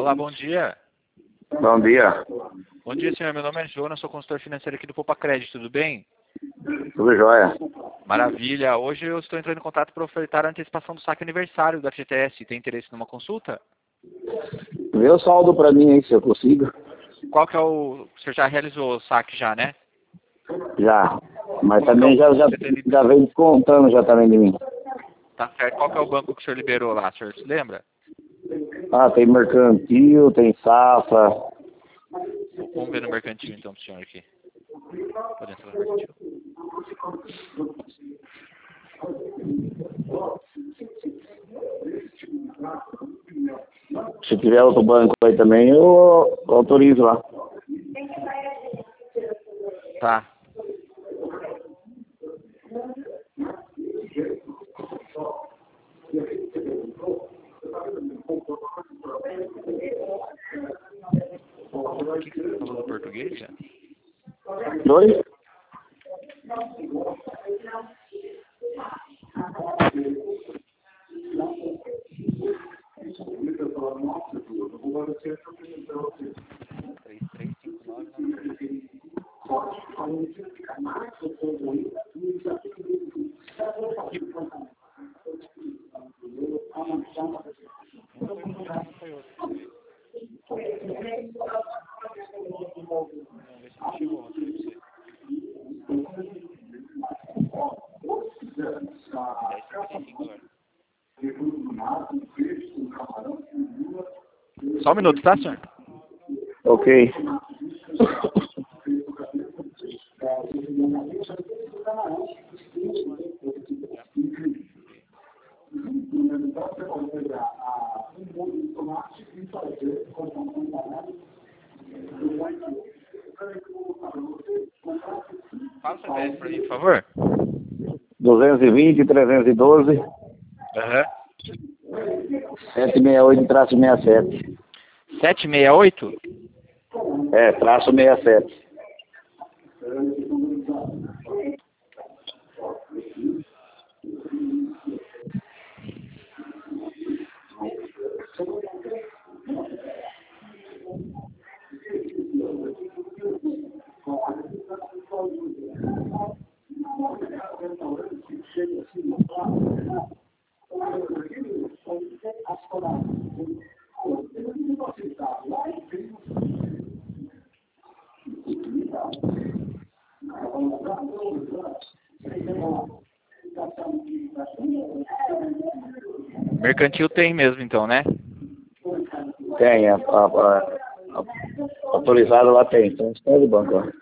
Olá, bom dia. Bom dia. Bom dia, senhor. Meu nome é Jonas, sou consultor financeiro aqui do Poupa Crédito, tudo bem? Tudo jóia. Maravilha. Hoje eu estou entrando em contato para ofertar a antecipação do saque aniversário da FGTS. Tem interesse numa consulta? Vê o saldo pra mim aí, se eu consigo. Qual que é o... O senhor já realizou o saque já, né? Já. Mas Qual que também é o... já vem descontando já também de mim. Tá certo. Qual que é o banco que o senhor liberou lá, o senhor se lembra? Ah, tem mercantil, tem safra. Vamos ver no mercantil então pro senhor aqui. Pode entrar no mercantil. Se tiver outro banco aí também, eu autorizo lá. Tá. O que você falou do português, já? Dois? Só um minuto, tá, senhor? Ok. Fala o CPF pra mim, por favor. 220, 312, Aham. 768-67. 768? É, traço 67. Mercantil tem mesmo, então, né? Tem, autorizado lá tem. Então, está de banco lá.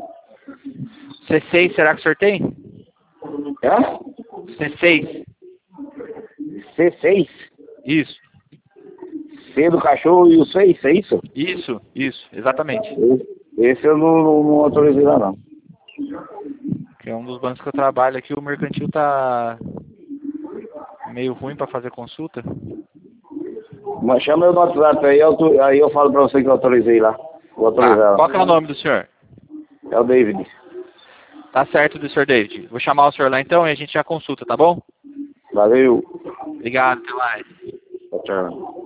C6, será que o senhor tem? É? C6. C6? Isso. C do cachorro e o 6, é isso? Isso, exatamente. Esse eu não autorizei lá, não. Que é um dos bancos que eu trabalho aqui, o mercantil tá meio ruim para fazer consulta. Mas chama eu no WhatsApp aí eu falo pra você que eu autorizei lá. Vou autorizar Tá. lá. Qual que é o nome do senhor? É o David. Tá certo, do senhor David. Vou chamar o senhor lá então e a gente já consulta, tá bom? Valeu. Obrigado, até mais. Tchau.